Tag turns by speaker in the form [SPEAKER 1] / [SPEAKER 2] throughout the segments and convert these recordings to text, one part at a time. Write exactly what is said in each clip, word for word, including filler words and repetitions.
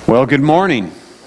[SPEAKER 1] Well, good morning.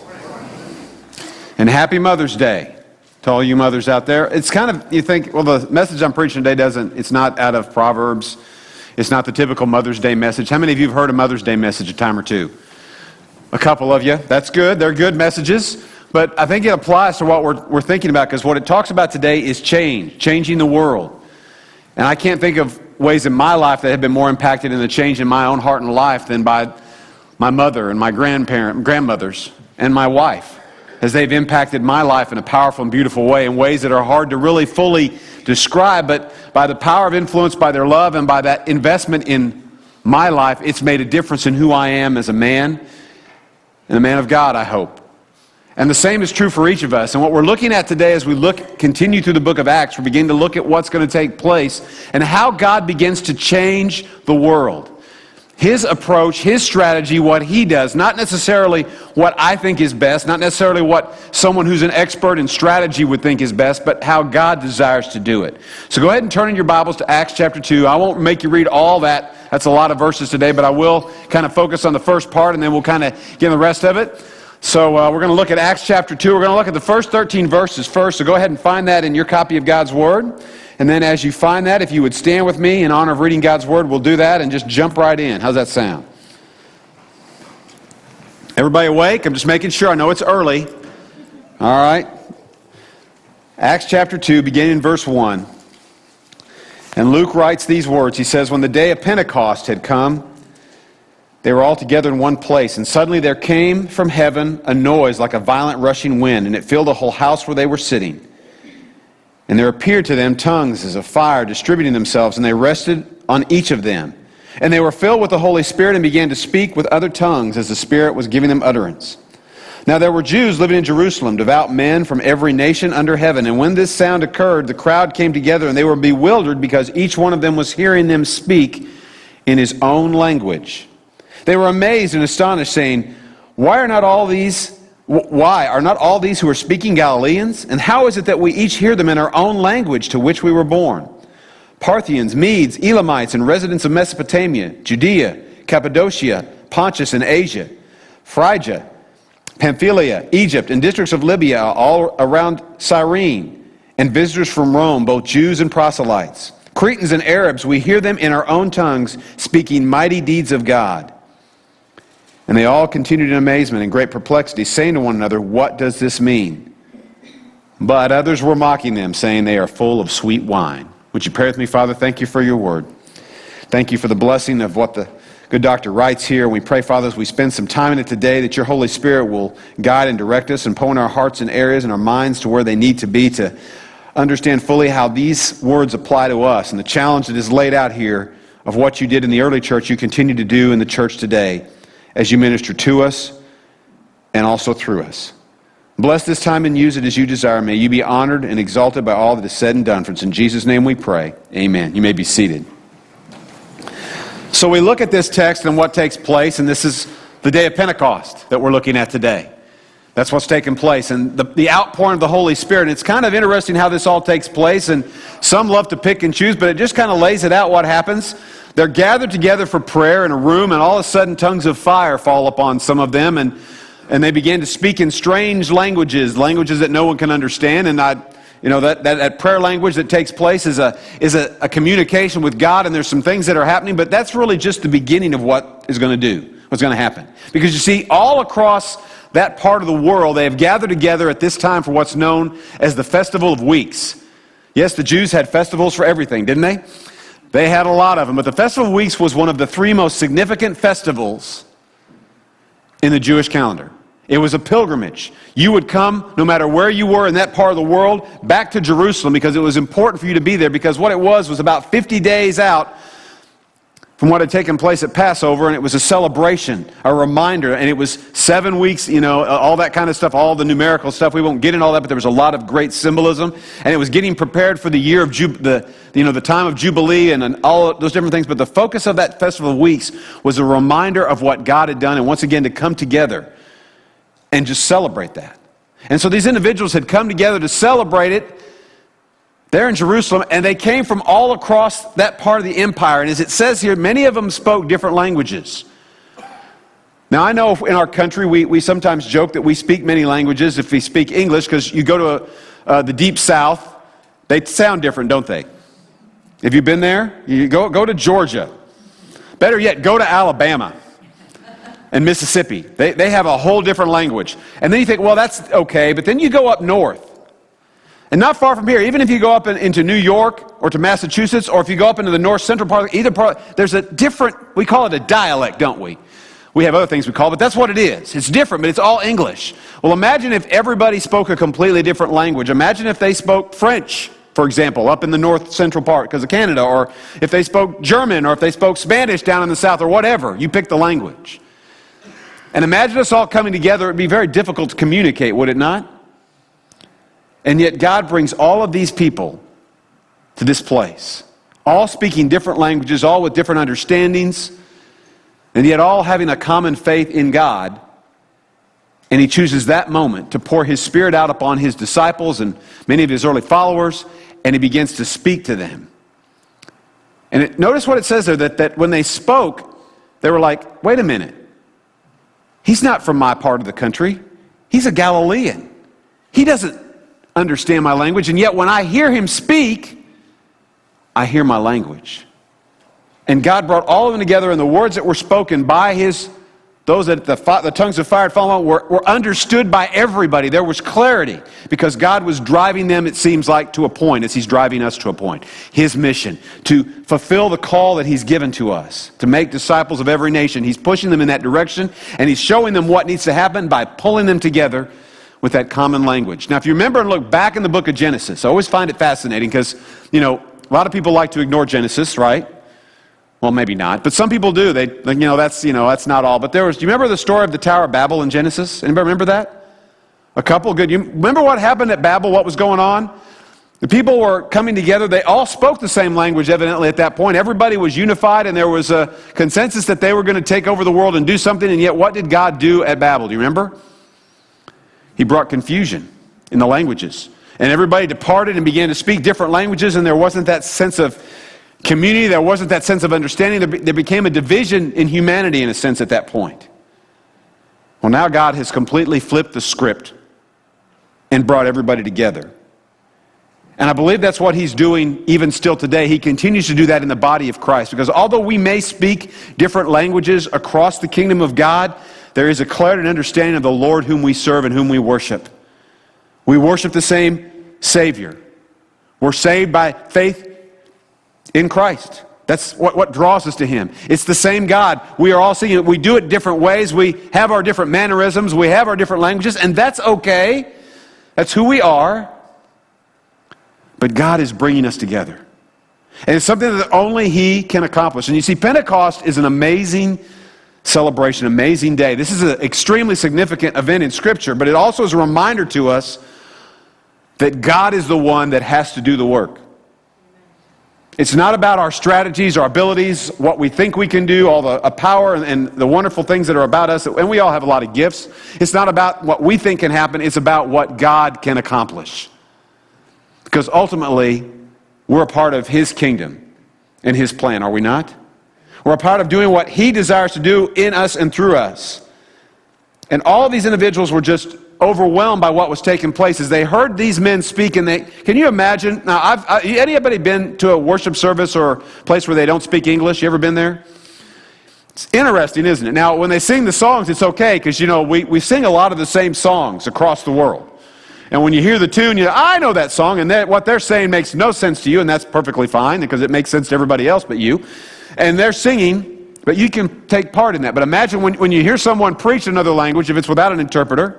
[SPEAKER 1] And happy Mother's Day to all you mothers out there. It's kind of, you think, well, the message I'm preaching today doesn't, it's not out of Proverbs. It's not the typical Mother's Day message. How many of you have heard a Mother's Day message a time or two? A couple of you. That's good. They're good messages. But I think it applies to what we're, we're thinking about, because what it talks about today is change, changing the world. And I can't think of ways in my life that have been more impacted in the change in my own heart and life than by my mother and my grandparent, grandmothers and my wife, as they've impacted my life in a powerful and beautiful way, in ways that are hard to really fully describe. But by the power of influence, by their love, and by that investment in my life, it's made a difference in who I am as a man and a man of God, I hope. And the same is true for each of us. And what we're looking at today as we look, continue through the book of Acts, we're beginning to look at what's going to take place and how God begins to change the world. His approach, His strategy, what He does, not necessarily what I think is best, not necessarily what someone who's an expert in strategy would think is best, but how God desires to do it. So go ahead and turn in your Bibles to Acts chapter two. I won't make you read all that. That's a lot of verses today, but I will kind of focus on the first part, and then we'll kind of get the rest of it. So uh, we're going to look at Acts chapter two. We're going to look at the first thirteen verses first, so go ahead and find that in your copy of God's Word. And then as you find that, if you would stand with me in honor of reading God's Word, we'll do that and just jump right in. How's that sound? Everybody awake? I'm just making sure. I know it's early. All right. Acts chapter two, beginning in verse one. And Luke writes these words. He says, "When the day of Pentecost had come, they were all together in one place, and suddenly there came from heaven a noise like a violent rushing wind, and it filled the whole house where they were sitting. And there appeared to them tongues as of fire distributing themselves, and they rested on each of them. And they were filled with the Holy Spirit and began to speak with other tongues as the Spirit was giving them utterance. Now there were Jews living in Jerusalem, devout men from every nation under heaven. And when this sound occurred, the crowd came together, and they were bewildered because each one of them was hearing them speak in his own language. They were amazed and astonished, saying, Why are not all these... Why? Are not all these who are speaking Galileans? And how is it that we each hear them in our own language to which we were born? Parthians, Medes, Elamites, and residents of Mesopotamia, Judea, Cappadocia, Pontus, and Asia, Phrygia, Pamphylia, Egypt, and districts of Libya, all around Cyrene, and visitors from Rome, both Jews and proselytes. Cretans and Arabs, we hear them in our own tongues, speaking mighty deeds of God. And they all continued in amazement and great perplexity, saying to one another, What does this mean? But others were mocking them, saying, They are full of sweet wine. Would you pray with me, Father? Thank you for your word. Thank you for the blessing of what the good doctor writes here. And we pray, Father, as we spend some time in it today, that your Holy Spirit will guide and direct us and point our hearts and areas and our minds to where they need to be, to understand fully how these words apply to us and the challenge that is laid out here of what you did in the early church, you continue to do in the church today, as you minister to us and also through us. Bless this time and use it as you desire. May you be honored and exalted by all that is said and done. For it's in Jesus' name we pray. Amen. You may be seated. So we look at this text and what takes place, and this is the day of Pentecost that we're looking at today. That's what's taking place, and the, the outpouring of the Holy Spirit. And it's kind of interesting how this all takes place, and some love to pick and choose, but it just kind of lays it out what happens. They're gathered together for prayer in a room, and all of a sudden tongues of fire fall upon some of them, and, and they begin to speak in strange languages, languages that no one can understand. And I, you know, that, that, that prayer language that takes place is a is a, a communication with God, and there's some things that are happening, but that's really just the beginning of what is going to do, what's going to happen. Because you see, all across that part of the world, they have gathered together at this time for what's known as the Festival of Weeks. Yes, the Jews had festivals for everything, didn't they? They had a lot of them, but the Festival of Weeks was one of the three most significant festivals in the Jewish calendar. It was a pilgrimage. You would come, no matter where you were in that part of the world, back to Jerusalem, because it was important for you to be there, because what it was was about fifty days out from what had taken place at Passover, and it was a celebration, a reminder, and it was seven weeks, you know, all that kind of stuff, all the numerical stuff. We won't get into all that, but there was a lot of great symbolism, and it was getting prepared for the year of Jub- the, you know, the time of Jubilee and, and all those different things. But the focus of that Festival of Weeks was a reminder of what God had done, and once again to come together and just celebrate that. And so these individuals had come together to celebrate it there in Jerusalem, and they came from all across that part of the empire. And as it says here, many of them spoke different languages. Now, I know in our country we, we sometimes joke that we speak many languages if we speak English, because you go to uh, the deep south, they sound different, don't they? Have you been there? You go, go to Georgia. Better yet, go to Alabama and Mississippi. They, they have a whole different language. And then you think, well, that's okay, but then you go up north. And not far from here, even if you go up in, into New York or to Massachusetts, or if you go up into the north central part, either part, there's a different, we call it a dialect, don't we? We have other things we call it, but that's what it is. It's different, but it's all English. Well, imagine if everybody spoke a completely different language. Imagine if they spoke French, for example, up in the north central part because of Canada, or if they spoke German, or if they spoke Spanish down in the south, or whatever. You pick the language. And imagine us all coming together. It would be very difficult to communicate, would it not? And yet God brings all of these people to this place, all speaking different languages, all with different understandings, and yet all having a common faith in God. And he chooses that moment to pour his Spirit out upon his disciples and many of his early followers, and he begins to speak to them. And it, notice what it says there, that, that when they spoke, they were like, wait a minute. He's not from my part of the country. He's a Galilean. He doesn't understand my language, and yet when I hear him speak, I hear my language. And God brought all of them together, and the words that were spoken by his, those that the, the tongues of fire had fallen on were, were understood by everybody. There was clarity, because God was driving them, it seems like, to a point, as he's driving us to a point. His mission, to fulfill the call that he's given to us, to make disciples of every nation. He's pushing them in that direction, and he's showing them what needs to happen by pulling them together with that common language. Now, if you remember and look back in the book of Genesis, I always find it fascinating because, you know, a lot of people like to ignore Genesis, right? Well, maybe not, but some people do. They, you know, that's, you know, that's not all. But there was, do you remember the story of the Tower of Babel in Genesis? Anybody remember that? A couple? Good. You remember what happened at Babel, what was going on? The people were coming together. They all spoke the same language, evidently, at that point. Everybody was unified, and there was a consensus that they were going to take over the world and do something. And yet, what did God do at Babel? Do you remember? He brought confusion in the languages. And everybody departed and began to speak different languages, and there wasn't that sense of community, there wasn't that sense of understanding. There, be, there became a division in humanity, in a sense, at that point. Well, now God has completely flipped the script and brought everybody together. And I believe that's what he's doing even still today. He continues to do that in the body of Christ, because although we may speak different languages across the kingdom of God, there is a clarity and understanding of the Lord whom we serve and whom we worship. We worship the same Savior. We're saved by faith in Christ. That's what, what draws us to him. It's the same God. We are all seeing it. We do it different ways. We have our different mannerisms. We have our different languages, and that's okay. That's who we are. But God is bringing us together. And it's something that only he can accomplish. And you see, Pentecost is an amazing celebration, amazing day. This is an extremely significant event in Scripture, but it also is a reminder to us that God is the one that has to do the work. It's not about our strategies, our abilities, what we think we can do, all the uh, power and, and the wonderful things that are about us, and we all have a lot of gifts. It's not about what we think can happen, it's about what God can accomplish. Because ultimately, we're a part of his kingdom and his plan, are we not? We're a part of doing what he desires to do in us and through us. And all of these individuals were just overwhelmed by what was taking place as they heard these men speak. And they, can you imagine? Now, I've, I, anybody been to a worship service or a place where they don't speak English? You ever been there? It's interesting, isn't it? Now, when they sing the songs, it's okay, because, you know, we, we sing a lot of the same songs across the world. And when you hear the tune, you I know that song, and that, what they're saying makes no sense to you, and that's perfectly fine, because it makes sense to everybody else but you. And they're singing, but you can take part in that. But imagine when, when you hear someone preach another language, if it's without an interpreter,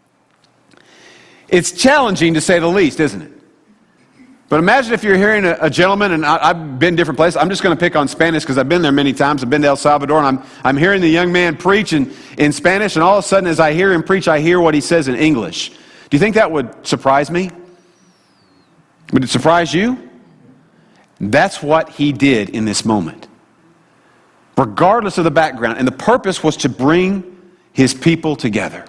[SPEAKER 1] it's challenging to say the least, isn't it? But imagine if you're hearing a, a gentleman, and I, I've been different places. I'm just going to pick on Spanish because I've been there many times. I've been to El Salvador, and I'm, I'm hearing the young man preach in, in Spanish, and all of a sudden as I hear him preach, I hear what he says in English. Do you think that would surprise me? Would it surprise you? That's what he did in this moment. Regardless of the background. And the purpose was to bring his people together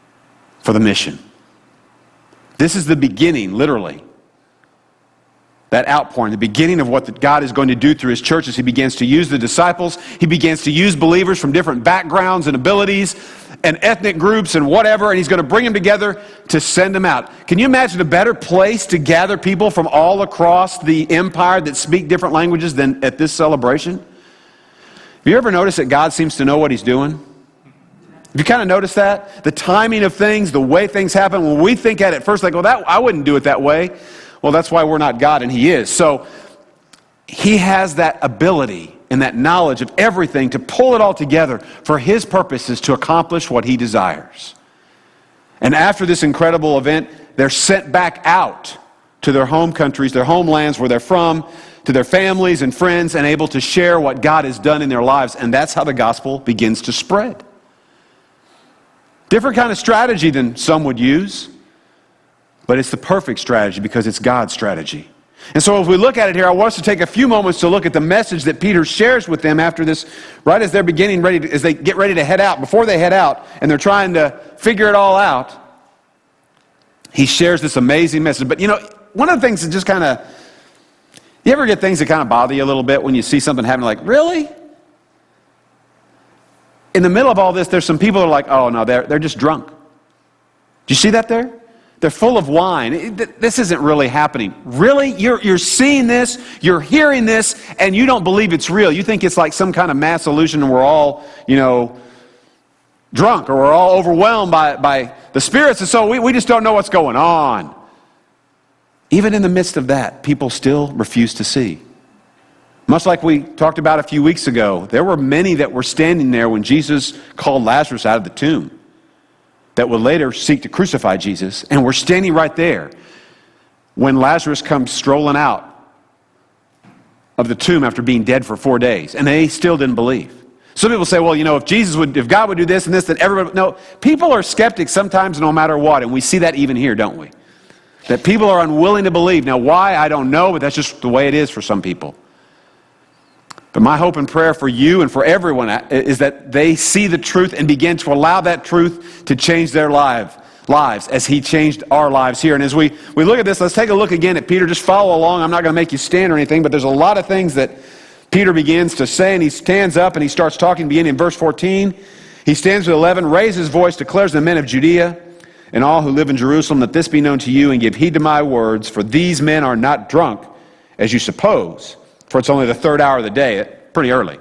[SPEAKER 1] for the mission. This is the beginning, literally. that outpouring, the beginning of what God is going to do through his church as he begins to use the disciples. He begins to use believers from different backgrounds and abilities and ethnic groups and whatever, and he's going to bring them together to send them out. Can you imagine a better place to gather people from all across the empire that speak different languages than at this celebration? Have you ever noticed that God seems to know what he's doing? Have you kind of noticed that? The timing of things, the way things happen. When we think at it first, like, well, that, I wouldn't do it that way. Well, that's why we're not God, and he is. So he has that ability and that knowledge of everything to pull it all together for his purposes to accomplish what he desires. And after this incredible event, they're sent back out to their home countries, their homelands where they're from, to their families and friends, and able to share what God has done in their lives. And that's how the gospel begins to spread. Different kind of strategy than some would use, but it's the perfect strategy because it's God's strategy. And so if we look at it here, I want us to take a few moments to look at the message that Peter shares with them after this, right as they're beginning, ready to, as they get ready to head out, before they head out, and they're trying to figure it all out. He shares this amazing message. But you know, one of the things that just kind of, you ever get things that kind of bother you a little bit when you see something happening like, really? In the middle of all this, there's some people that are like, oh no, they're, they're just drunk. Do you see that there? They're full of wine. This isn't really happening. Really? You're, you're seeing this, you're hearing this, and you don't believe it's real. You think it's like some kind of mass illusion and we're all, you know, drunk or we're all overwhelmed by, by the spirits, and so we, we just don't know what's going on. Even in the midst of that, people still refuse to see. Much like we talked about a few weeks ago, there were many that were standing there when Jesus called Lazarus out of the tomb that would later seek to crucify Jesus, and we're standing right there when Lazarus comes strolling out of the tomb after being dead for four days, and they still didn't believe. Some people say, well, you know, if Jesus would, if God would do this and this, then everybody, no, people are skeptics sometimes no matter what, and we see that even here, don't we? That people are unwilling to believe. Now, why, I don't know, but that's just the way it is for some people. But my hope and prayer for you and for everyone is that they see the truth and begin to allow that truth to change their life, lives as he changed our lives here. And as we, we look at this, let's take a look again at Peter. Just follow along. I'm not going to make you stand or anything, but there's a lot of things that Peter begins to say, and he stands up and he starts talking, beginning in verse fourteen. He stands with eleven, raises his voice, declares to the men of Judea and all who live in Jerusalem, that this be known to you, and give heed to my words, for these men are not drunk, as you suppose, for it's only the third hour of the day, pretty early.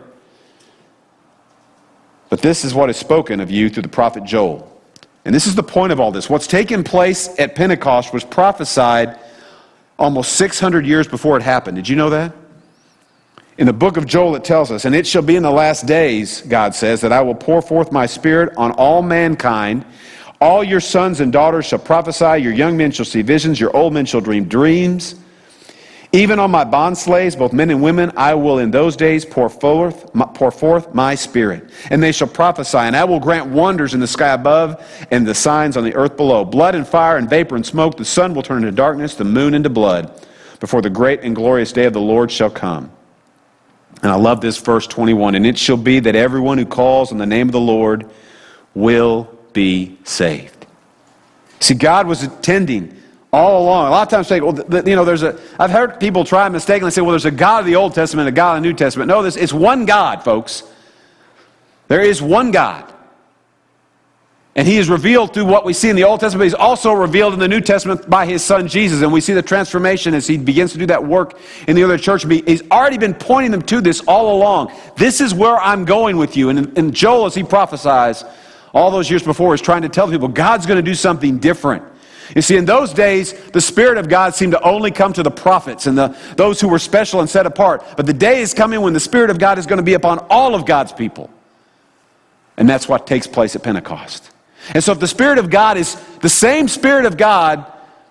[SPEAKER 1] But this is what is spoken of you through the prophet Joel. And this is the point of all this. What's taken place at Pentecost was prophesied almost six hundred years before it happened. Did you know that? In the book of Joel it tells us, and it shall be in the last days, God says, that I will pour forth my spirit on all mankind. All your sons and daughters shall prophesy, your young men shall see visions, your old men shall dream dreams. Even on my bondslaves, both men and women, I will in those days pour forth, pour forth my spirit. And they shall prophesy, and I will grant wonders in the sky above and the signs on the earth below. Blood and fire and vapor and smoke. The sun will turn into darkness, the moon into blood, before the great and glorious day of the Lord shall come. And I love this verse twenty-one. And it shall be that everyone who calls on the name of the Lord will be saved. See, God was attending all along. A lot of times say, well, the, you know, there's a, I've heard people try and mistakenly say, well, there's a God of the Old Testament, a God of the New Testament. No, this, it's one God, folks. There is one God. And he is revealed through what we see in the Old Testament, but he's also revealed in the New Testament by his son Jesus. And we see the transformation as he begins to do that work in the other church. He's already been pointing them to this all along. This is where I'm going with you. And, and Joel, as he prophesies all those years before, is trying to tell people God's going to do something different. You see, in those days, the Spirit of God seemed to only come to the prophets and the, those who were special and set apart. But the day is coming when the Spirit of God is going to be upon all of God's people. And that's what takes place at Pentecost. And so if the Spirit of God is the same Spirit of God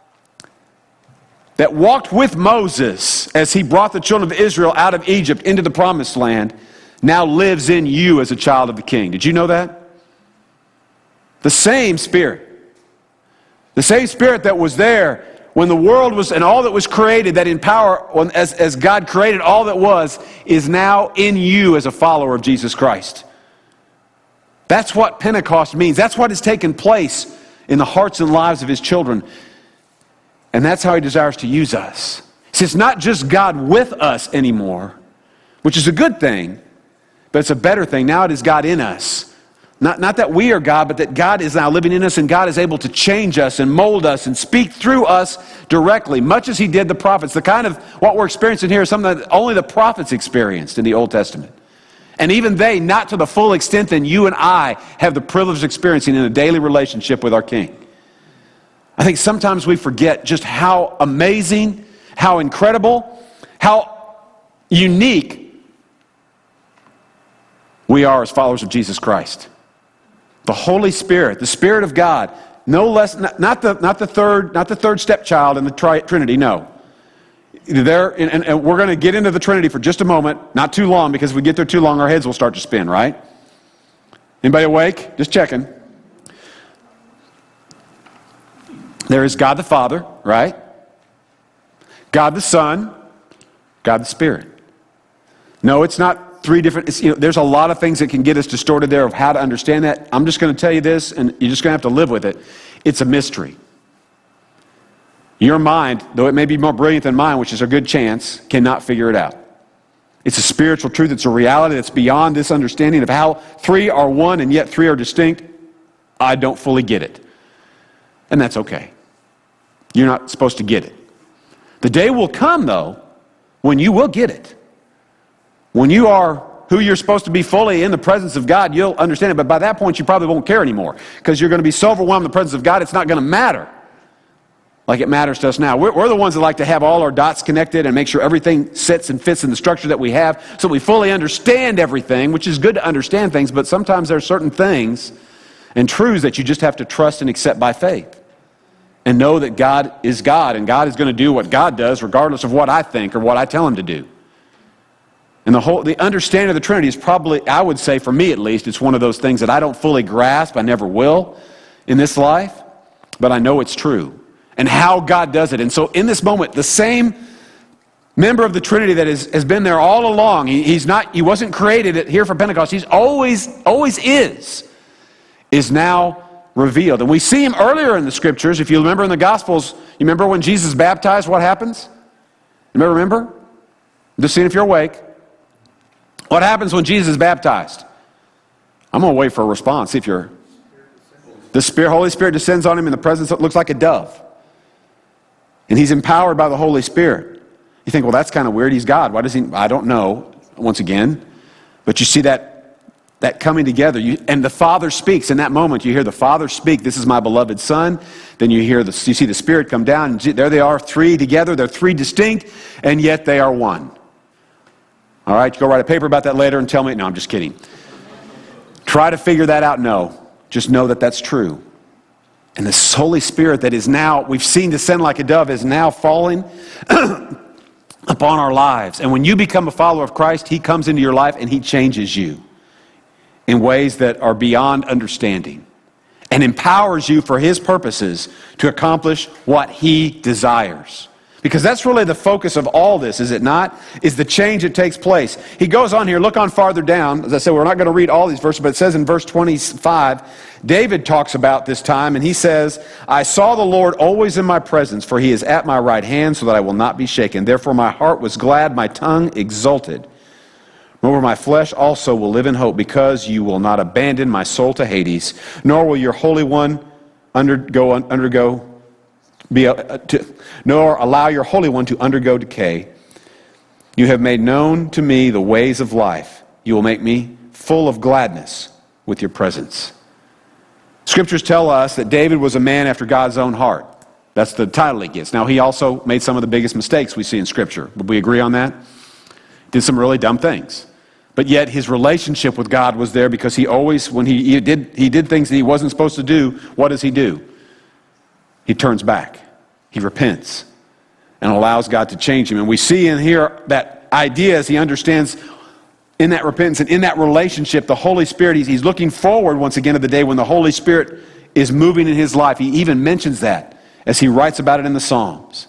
[SPEAKER 1] that walked with Moses as he brought the children of Israel out of Egypt into the promised land, now lives in you as a child of the King. Did you know that? The same Spirit. The same Spirit that was there when the world was, and all that was created, that in power, as, as God created all that was, is now in you as a follower of Jesus Christ. That's what Pentecost means. That's what has taken place in the hearts and lives of his children. And that's how he desires to use us. See, it's not just God with us anymore, which is a good thing, but it's a better thing. Now it is God in us. Not, not that we are God, but that God is now living in us, and God is able to change us and mold us and speak through us directly, much as he did the prophets. The kind of what we're experiencing here is something that only the prophets experienced in the Old Testament. And even they, not to the full extent that you and I have the privilege of experiencing in a daily relationship with our King. I think sometimes we forget just how amazing, how incredible, how unique we are as followers of Jesus Christ. The Holy Spirit, the Spirit of God, no less, not, not the not the third, not the third stepchild in the tri- Trinity. No, there, and, and we're going to get into the Trinity for just a moment, not too long, because if we get there too long, our heads will start to spin. Right? Anybody awake? Just checking. There is God the Father, right? God the Son, God the Spirit. No, it's not three different, it's, you know, there's a lot of things that can get us distorted there of how to understand that. I'm just going to tell you this, and you're just going to have to live with it. It's a mystery. Your mind, though it may be more brilliant than mine, which is a good chance, cannot figure it out. It's a spiritual truth. It's a reality that's beyond this understanding of how three are one and yet three are distinct. I don't fully get it. And that's okay. You're not supposed to get it. The day will come, though, when you will get it. When you are who you're supposed to be fully in the presence of God, you'll understand it. But by that point, you probably won't care anymore, because you're going to be so overwhelmed in the presence of God, it's not going to matter like it matters to us now. We're, we're the ones that like to have all our dots connected and make sure everything sits and fits in the structure that we have, so we fully understand everything, which is good to understand things, but sometimes there are certain things and truths that you just have to trust and accept by faith. And know that God is God, and God is going to do what God does regardless of what I think or what I tell him to do. And the whole the understanding of the Trinity is probably, I would say, for me at least, it's one of those things that I don't fully grasp. I never will in this life, but I know it's true. And how God does it. And so in this moment, the same member of the Trinity that is, has been there all along, he, he's not, he wasn't created here for Pentecost, he's always, always is, is now revealed. And we see him earlier in the scriptures. If you remember in the Gospels, you remember when Jesus is baptized, what happens? You remember? Just seeing if you're awake. What happens when Jesus is baptized? I'm going to wait for a response. See if you're... The Spirit, Holy Spirit descends on him in the presence that looks like a dove. And he's empowered by the Holy Spirit. You think, well, that's kind of weird. He's God. Why does he... I don't know, once again. But you see that That coming together, you, and the Father speaks. In that moment, you hear the Father speak, "This is my beloved Son." Then you hear the, you see the Spirit come down, and there they are, three together. They're three distinct, and yet they are one. All right, you go write a paper about that later and tell me. No, I'm just kidding. Try to figure that out. No, just know that that's true. And this Holy Spirit that is now, we've seen descend like a dove, is now falling upon our lives. And when you become a follower of Christ, he comes into your life and he changes you in ways that are beyond understanding, and empowers you for his purposes to accomplish what he desires. Because that's really the focus of all this, is it not? Is the change that takes place. He goes on here, look on farther down. As I said, we're not going to read all these verses, but it says in verse twenty-five, David talks about this time, and he says, "I saw the Lord always in my presence, for he is at my right hand, so that I will not be shaken. Therefore my heart was glad, my tongue exulted. Moreover, my flesh also will live in hope, because you will not abandon my soul to Hades, nor will your Holy One undergo, undergo be, uh, to, nor allow your Holy One to undergo decay. You have made known to me the ways of life. You will make me full of gladness with your presence." Scriptures tell us that David was a man after God's own heart. That's the title he gets. Now, he also made some of the biggest mistakes we see in Scripture. Would we agree on that? Did some really dumb things. But yet his relationship with God was there, because he always, when he, he did he did things that he wasn't supposed to do, what does he do? He turns back. He repents and allows God to change him. And we see in here that idea as he understands in that repentance and in that relationship, the Holy Spirit, he's, he's looking forward once again to the day when the Holy Spirit is moving in his life. He even mentions that as he writes about it in the Psalms.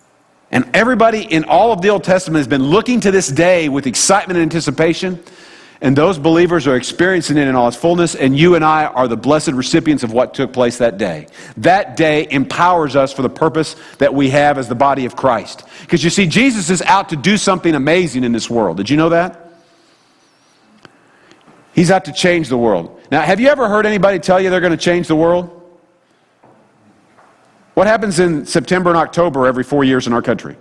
[SPEAKER 1] And everybody in all of the Old Testament has been looking to this day with excitement and anticipation. And those believers are experiencing it in all its fullness, and you and I are the blessed recipients of what took place that day. That day empowers us for the purpose that we have as the body of Christ. Because you see, Jesus is out to do something amazing in this world. Did you know that? He's out to change the world. Now, have you ever heard anybody tell you they're going to change the world? What happens in September and October every four years in our country?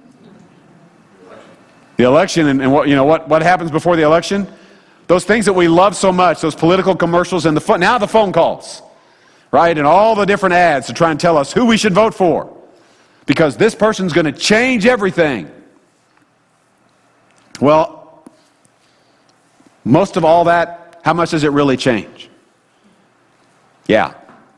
[SPEAKER 1] The election, and, and what you know what, what happens before the election? Those things that we love so much, those political commercials and the phone, now the phone calls, right? And all the different ads to try and tell us who we should vote for. Because this person's going to change everything. Well, most of all that, how much does it really change? Yeah.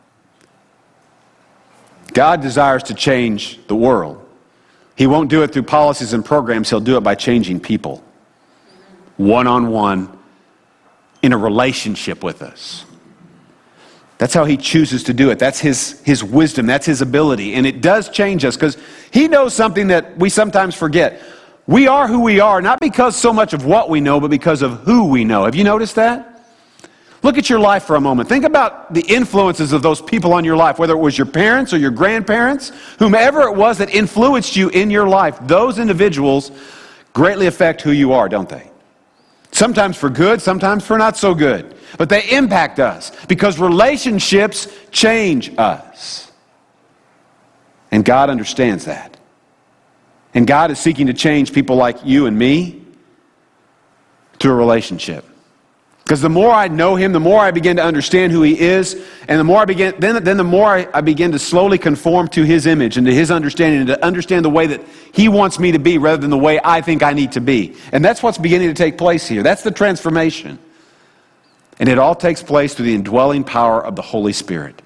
[SPEAKER 1] God desires to change the world. He won't do it through policies and programs. He'll do it by changing people. One-on-one, in a relationship with us. That's how he chooses to do it. That's his, his wisdom. That's his ability. And it does change us because he knows something that we sometimes forget. We are who we are, not because so much of what we know, but because of who we know. Have you noticed that? Look at your life for a moment. Think about the influences of those people on your life, whether it was your parents or your grandparents, whomever it was that influenced you in your life. Those individuals greatly affect who you are, don't they? Sometimes for good, sometimes for not so good. But they impact us because relationships change us. And God understands that. And God is seeking to change people like you and me through a relationship. Because the more I know him, the more I begin to understand who he is, and the more I begin, then, then the more I, I begin to slowly conform to his image and to his understanding, and to understand the way that he wants me to be rather than the way I think I need to be. And that's what's beginning to take place here. That's the transformation. And it all takes place through the indwelling power of the Holy Spirit.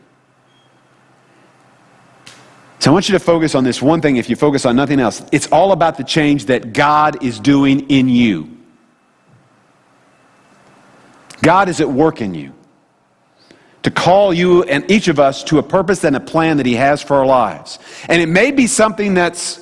[SPEAKER 1] So I want you to focus on this one thing if you focus on nothing else. It's all about the change that God is doing in you. God is at work in you to call you and each of us to a purpose and a plan that he has for our lives. And it may be something that's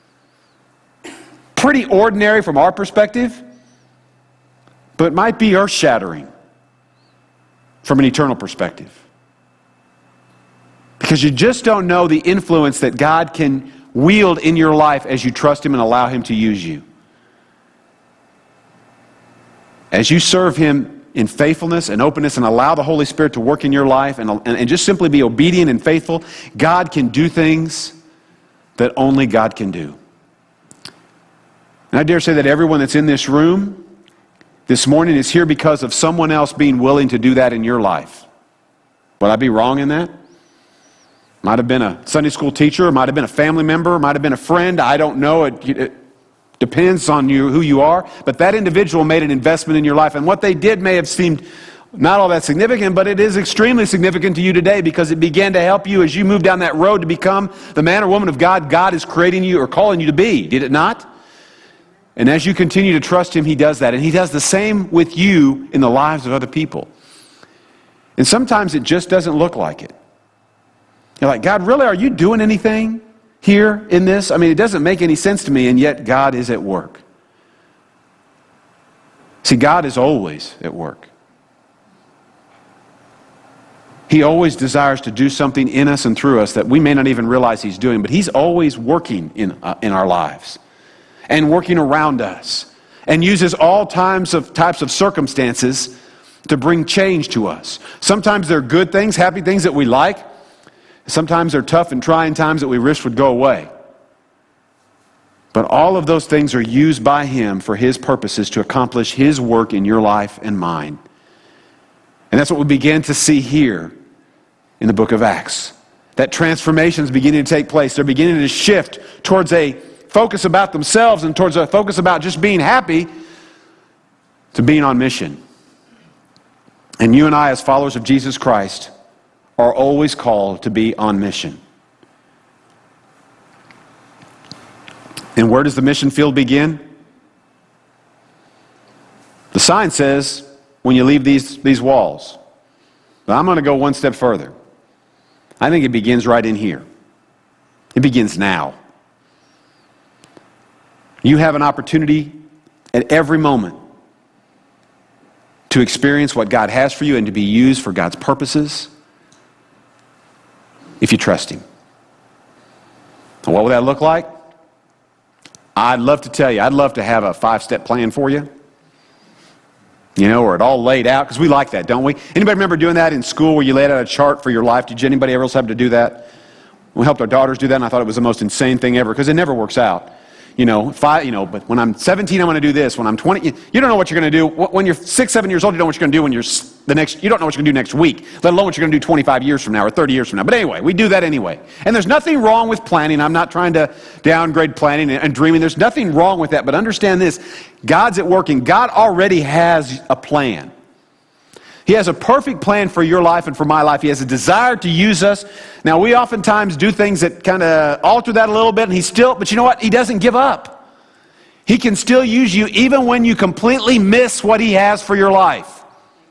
[SPEAKER 1] pretty ordinary from our perspective, but it might be earth-shattering from an eternal perspective. Because you just don't know the influence that God can wield in your life as you trust him and allow him to use you. As you serve him in faithfulness and openness and allow the Holy Spirit to work in your life and, and, and just simply be obedient and faithful, God can do things that only God can do. And I dare say that everyone that's in this room this morning is here because of someone else being willing to do that in your life. Would I be wrong in that? Might have been a Sunday school teacher, might have been a family member, might have been a friend, I don't know. It, it depends on you who you are, but that individual made an investment in your life, and what they did may have seemed not all that significant, but it is extremely significant to you today because it began to help you as you move down that road to become the man or woman of God God is creating you or calling you to be. Did it not? And as you continue to trust him, he does that, and he does the same with you in the lives of other people. And sometimes it just doesn't look like it. You're like, God, really, are you doing anything here in this? I mean, it doesn't make any sense to me, and yet God is at work. See, God is always at work. He always desires to do something in us and through us that we may not even realize he's doing, but he's always working in, uh, in our lives and working around us and uses all times of types of circumstances to bring change to us. Sometimes they're good things, happy things that we like. Sometimes they're tough and trying times that we wish would go away. But all of those things are used by him for his purposes to accomplish his work in your life and mine. And that's what we begin to see here in the book of Acts. That transformation is beginning to take place. They're beginning to shift towards a focus about themselves and towards a focus about just being happy to being on mission. And you and I, as followers of Jesus Christ, are always called to be on mission. And where does the mission field begin? The sign says, when you leave these, these walls. But I'm going to go one step further. I think it begins right in here. It begins now. You have an opportunity at every moment to experience what God has for you and to be used for God's purposes if you trust Him. And what would that look like? I'd love to tell you. I'd love to have a five-step plan for you. You know, or it all laid out, because we like that, don't we? Anybody remember doing that in school where you laid out a chart for your life? Did anybody else have to do that? We helped our daughters do that, and I thought it was the most insane thing ever, because it never works out. You know, five, you know, but when I'm seventeen, I'm going to do this. When I'm twenty, you, you don't know what you're going to do. When you're six, seven years old, you don't know what you're going to do when you're the next, you don't know what you're going to do next week, let alone what you're going to do twenty-five years from now or thirty years from now. But anyway, we do that anyway. And there's nothing wrong with planning. I'm not trying to downgrade planning and, and dreaming. There's nothing wrong with that. But understand this, God's at work, and God already has a plan. He has a perfect plan for your life and for my life. He has a desire to use us. Now, we oftentimes do things that kind of alter that a little bit, and He still, but you know what? He doesn't give up. He can still use you even when you completely miss what He has for your life.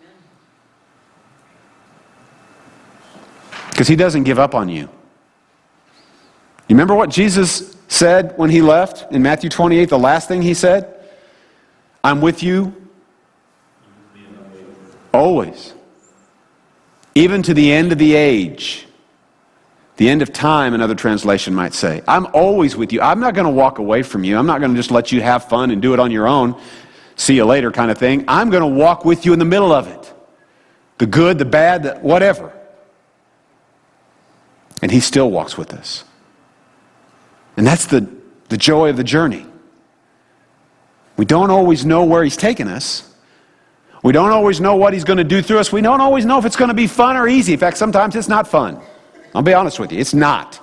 [SPEAKER 1] Because He doesn't give up on you. You remember what Jesus said when He left in Matthew twenty-eight, the last thing He said? I'm with you always, even to the end of the age. The end of time, another translation might say. I'm always with you. I'm not going to walk away from you. I'm not going to just let you have fun and do it on your own, see you later kind of thing. I'm going to walk with you in the middle of it. The good, the bad, the whatever. And He still walks with us. And that's the, the joy of the journey. We don't always know where He's taking us. We don't always know what He's going to do through us. We don't always know if it's going to be fun or easy. In fact, sometimes it's not fun. I'll be honest with you, it's not.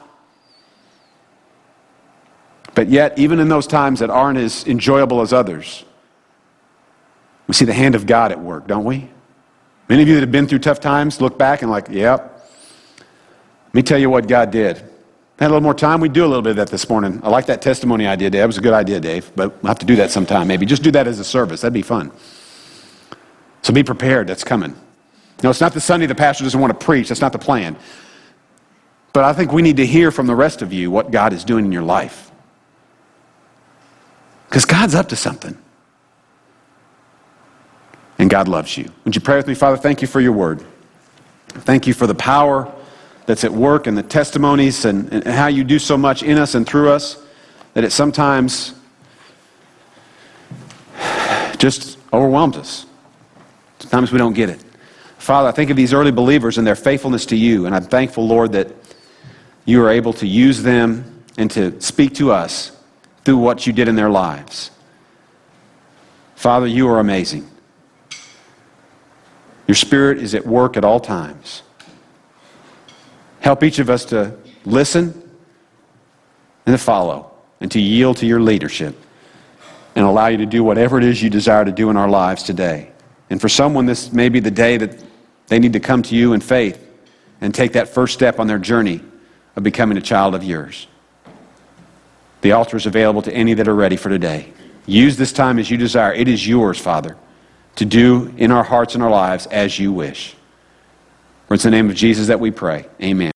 [SPEAKER 1] But yet, even in those times that aren't as enjoyable as others, we see the hand of God at work, don't we? Many of you that have been through tough times look back and like, yep. Let me tell you what God did. Had a little more time, we'd do a little bit of that this morning. I like that testimony idea, Dave. That was a good idea, Dave. But we'll have to do that sometime, maybe. Just do that as a service. That'd be fun. So be prepared. That's coming. No, it's not the Sunday the pastor doesn't want to preach. That's not the plan. But I think we need to hear from the rest of you what God is doing in your life. Because God's up to something. And God loves you. Would you pray with me? Father, thank you for your word. Thank you for the power that's at work and the testimonies and, and how you do so much in us and through us that it sometimes just overwhelms us. Sometimes we don't get it. Father, I think of these early believers and their faithfulness to you, and I'm thankful, Lord, that you are able to use them and to speak to us through what you did in their lives. Father, you are amazing. Your Spirit is at work at all times. Help each of us to listen and to follow and to yield to your leadership and allow you to do whatever it is you desire to do in our lives today. And for someone, this may be the day that they need to come to you in faith and take that first step on their journey of becoming a child of yours. The altar is available to any that are ready for today. Use this time as you desire. It is yours, Father, to do in our hearts and our lives as you wish. For it's in the name of Jesus that we pray. Amen.